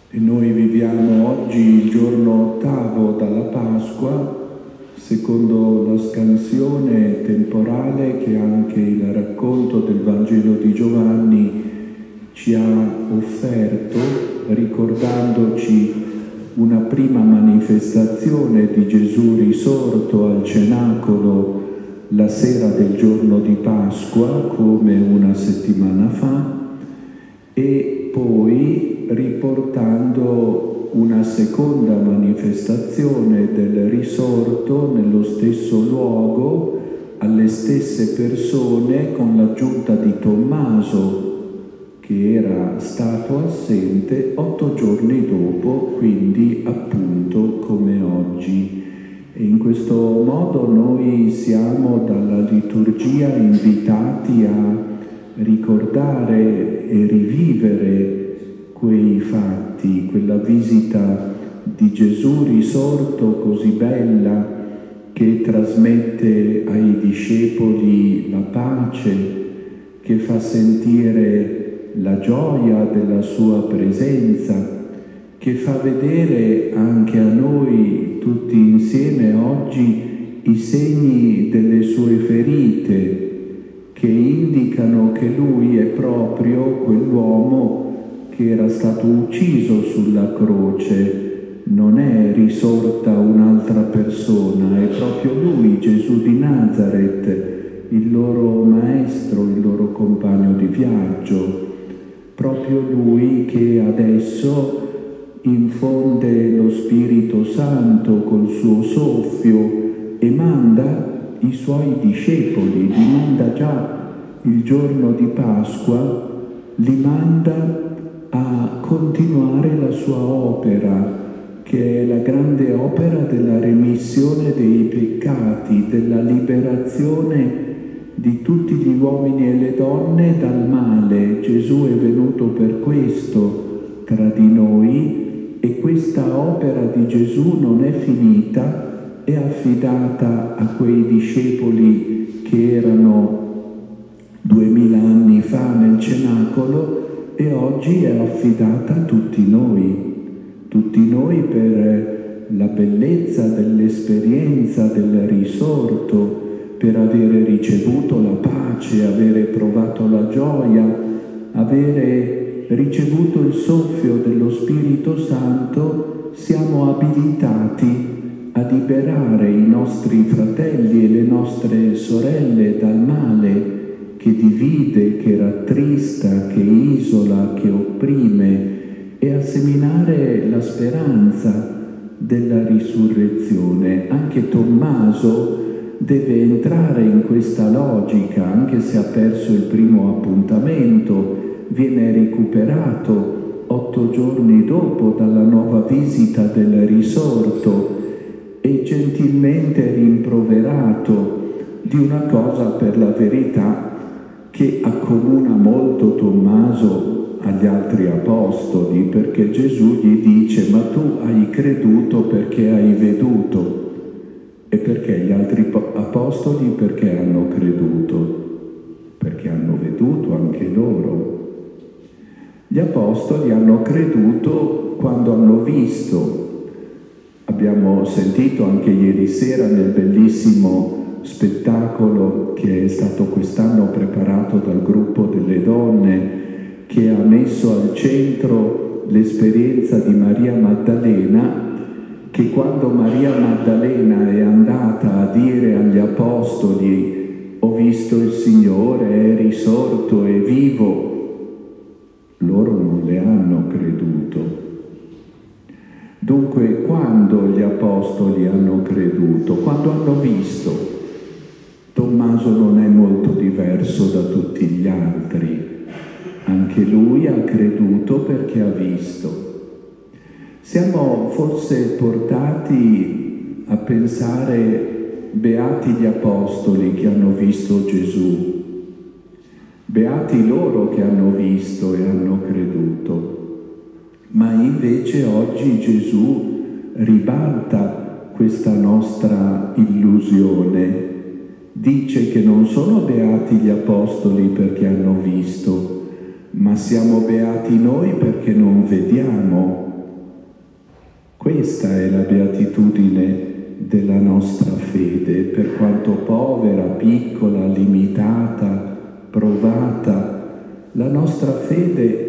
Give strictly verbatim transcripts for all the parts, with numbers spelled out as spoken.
E noi viviamo oggi il giorno ottavo dalla Pasqua, secondo la scansione temporale che anche il racconto del Vangelo di Giovanni ci ha offerto, ricordandoci una prima manifestazione di Gesù risorto al cenacolo la sera del giorno di Pasqua, come una settimana fa, e poi riportando una seconda manifestazione del risorto nello stesso luogo, alle stesse persone, con l'aggiunta di Tommaso, che era stato assente otto giorni dopo, quindi appunto come oggi. E in questo modo noi siamo dalla liturgia invitati a ricordare e rivivere quei fatti, quella visita di Gesù risorto così bella che trasmette ai discepoli la pace, che fa sentire la gioia della sua presenza, che fa vedere anche a noi tutti insieme oggi i segni delle sue ferite, che indicano che lui è proprio quell'uomo che era stato ucciso sulla croce, non è risorta un'altra persona, è proprio lui, Gesù di Nazaret, il loro maestro, il loro compagno di viaggio, proprio lui che adesso infonde lo Spirito Santo col suo soffio e manda i suoi discepoli, li manda già il giorno di Pasqua, li manda a continuare la sua opera, che è la grande opera della remissione dei peccati, della liberazione di tutti gli uomini e le donne dal male. Gesù è venuto per questo tra di noi e questa opera di Gesù non è finita, è affidata a quei discepoli che erano duemila anni fa nel cenacolo e oggi è affidata a tutti noi, tutti noi per la bellezza dell'esperienza del risorto, per avere ricevuto la pace, avere provato la gioia, avere ricevuto il soffio dello Spirito Santo, siamo abilitati a liberare i nostri fratelli e le nostre sorelle dal male che divide, che rattrista, che isola, che opprime, e a seminare la speranza della risurrezione. Anche Tommaso deve entrare in questa logica, anche se ha perso il primo appuntamento, viene recuperato otto giorni dopo dalla nuova visita del risorto e gentilmente rimproverato di una cosa, per la verità, che accomuna molto Tommaso agli altri apostoli, perché Gesù gli dice: ma tu hai creduto perché hai veduto. E perché gli altri apostoli perché hanno creduto? Perché hanno veduto anche loro. Gli apostoli hanno creduto quando hanno visto. Abbiamo sentito anche ieri sera nel bellissimo spettacolo che è stato quest'anno preparato dal gruppo delle donne, che ha messo al centro l'esperienza di Maria Maddalena, che quando Maria Maddalena è andata a dire agli apostoli: ho visto il Signore, è risorto, è vivo, loro non le hanno creduto. Dunque, quando gli apostoli hanno creduto? Quando hanno visto. Tommaso non è molto diverso da tutti gli altri. Anche lui ha creduto perché ha visto. Siamo forse portati a pensare: beati gli apostoli che hanno visto Gesù, beati loro che hanno visto e hanno creduto. Ma invece oggi Gesù ribalta questa nostra illusione. Dice che non sono beati gli apostoli perché hanno visto, ma siamo beati noi perché non vediamo. Questa è la beatitudine della nostra fede, per quanto povera, piccola, limitata, provata. La nostra fede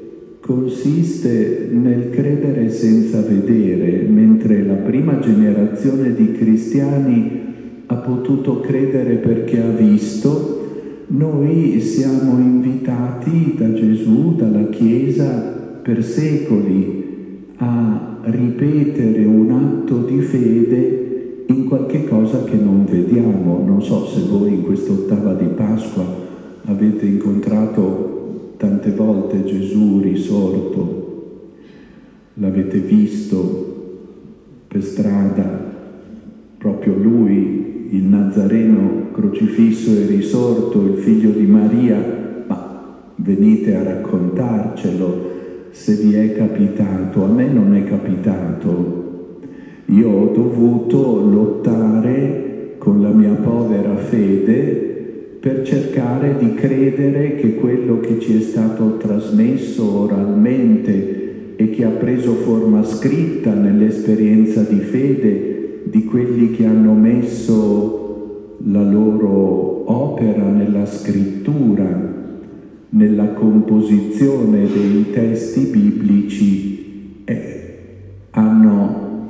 consiste nel credere senza vedere, mentre la prima generazione di cristiani ha potuto credere perché ha visto. Noi siamo invitati da Gesù, dalla Chiesa, per secoli a ripetere un atto di fede in qualche cosa che non vediamo. Non so se voi in quest'ottava di Pasqua avete incontrato tante volte Gesù risorto, l'avete visto per strada, proprio Lui, il Nazareno crocifisso e risorto, il figlio di Maria. Ma venite a raccontarcelo se vi è capitato. A me non è capitato. Io ho dovuto lottare con la mia povera fede per cercare di credere che quello che ci è stato trasmesso oralmente e che ha preso forma scritta nell'esperienza di fede di quelli che hanno messo la loro opera nella scrittura, nella composizione dei testi biblici, eh, hanno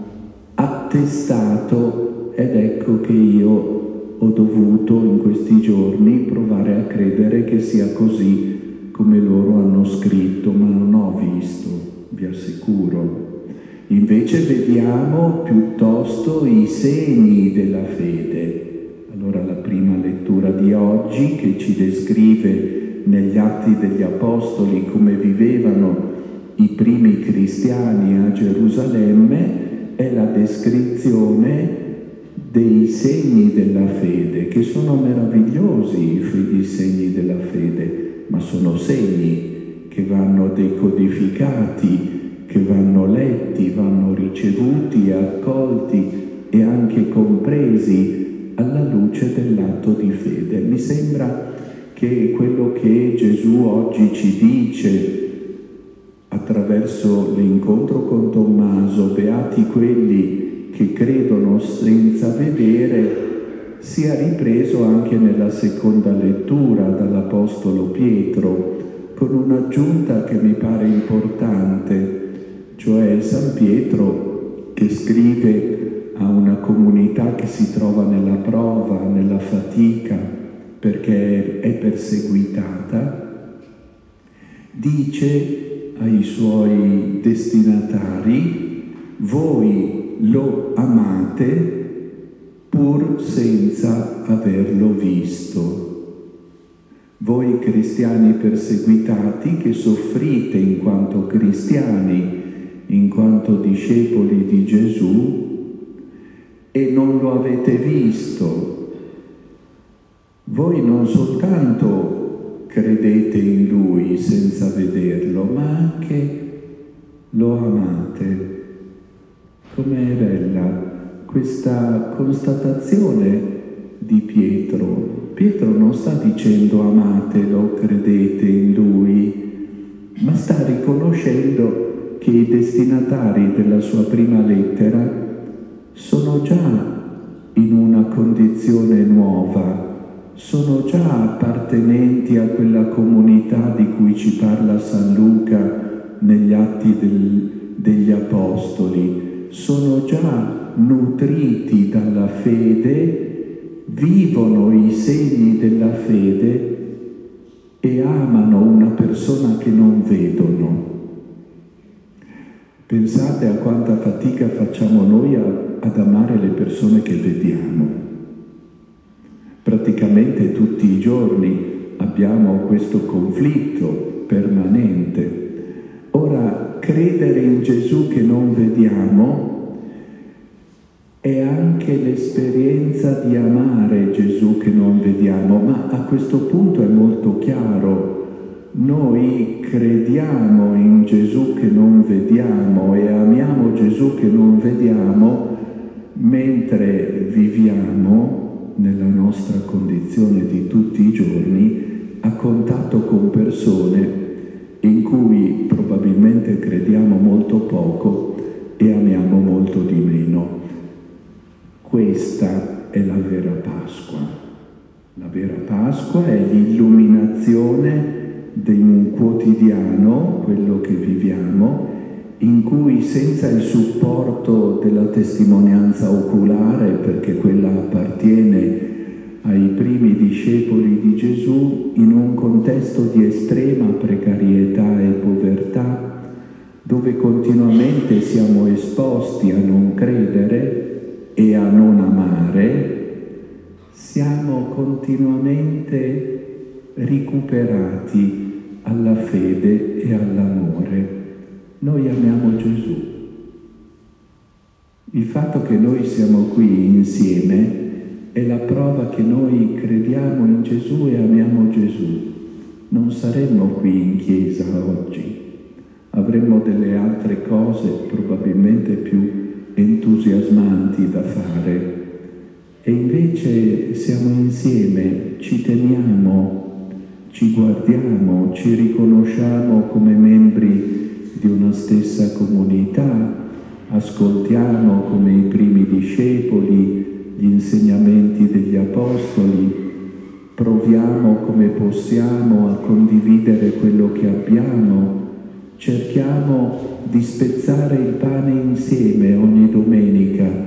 attestato, ed ecco che io ho dovuto in questi giorni provare a credere che sia così come loro hanno scritto, ma non ho visto, vi assicuro. Invece vediamo piuttosto i segni della fede. Allora la prima lettura di oggi, che ci descrive negli Atti degli Apostoli come vivevano i primi cristiani a Gerusalemme, è la descrizione dei segni della fede, che sono meravigliosi i segni della fede, ma sono segni che vanno decodificati, che vanno letti, vanno ricevuti, accolti e anche compresi alla luce dell'atto di fede. Mi sembra che quello che Gesù oggi ci dice attraverso l'incontro con Tommaso, beati quelli che credono senza vedere, sia ripreso anche nella seconda lettura dall'Apostolo Pietro, con un'aggiunta che mi pare importante, cioè San Pietro che scrive a una comunità che si trova nella prova, nella fatica, perché è perseguitata, dice ai suoi destinatari: voi lo amate pur senza averlo visto. Voi cristiani perseguitati che soffrite in quanto cristiani, in quanto discepoli di Gesù, e non lo avete visto. Voi non soltanto credete in Lui senza vederlo, ma anche lo amate. Com'è bella questa constatazione di Pietro. Pietro non sta dicendo amatelo, credete in Lui, ma sta riconoscendo che i destinatari della sua prima lettera sono già in una condizione nuova, sono già appartenenti a quella comunità di cui ci parla San Luca negli Atti del, degli Apostoli. Sono già nutriti dalla fede, vivono i segni della fede e amano una persona che non vedono. Pensate a quanta fatica facciamo noi a, ad amare le persone che vediamo. Praticamente tutti i giorni abbiamo questo conflitto permanente. Ora, credere in Gesù che non vediamo è anche l'esperienza di amare Gesù che non vediamo, ma a questo punto è molto chiaro. Noi crediamo in Gesù che non vediamo e amiamo Gesù che non vediamo mentre viviamo nella nostra condizione di tutti i giorni a contatto con persone in cui probabilmente crediamo molto poco e amiamo questa è la vera Pasqua. La vera Pasqua è l'illuminazione di un quotidiano, quello che viviamo, in cui senza il supporto della testimonianza oculare, perché quella appartiene ai primi discepoli di Gesù, in un contesto di estrema precarietà e povertà, dove continuamente siamo esposti a non credere e a non amare, siamo continuamente recuperati alla fede e all'amore. Noi amiamo Gesù. Il fatto che noi siamo qui insieme è la prova che noi crediamo in Gesù e amiamo Gesù. Non saremmo qui in chiesa oggi. Avremmo delle altre cose probabilmente più entusiasmanti da fare. E invece siamo insieme, ci teniamo, ci guardiamo, ci riconosciamo come membri di una stessa comunità, ascoltiamo come i primi discepoli gli insegnamenti degli Apostoli, proviamo come possiamo a condividere quello che abbiamo, cerchiamo di spezzare il pane insieme ogni domenica